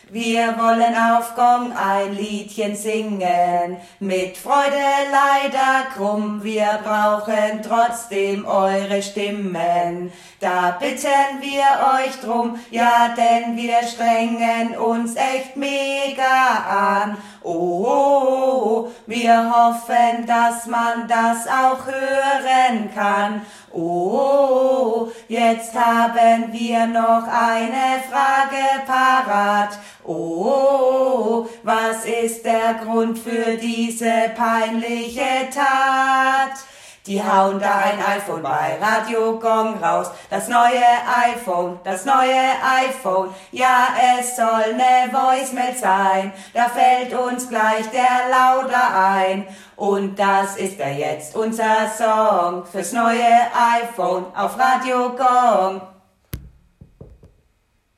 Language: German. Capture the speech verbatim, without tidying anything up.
Wir wollen auf Gong ein Liedchen singen, mit Freude leider krumm, wir brauchen trotzdem eure Stimmen. Da bitten wir euch drum, ja denn wir strengen uns echt mega an. Oh, wir hoffen, dass man das auch hören kann. Oh, jetzt haben wir noch eine Frage parat. Oh, was ist der Grund für diese peinliche Tat? Die hauen da ein iPhone bei Radio Gong raus. Das neue iPhone, das neue iPhone. Ja, es soll ne Voicemail sein. Da fällt uns gleich der Lauder ein. Und das ist ja jetzt unser Song fürs neue iPhone auf Radio Gong.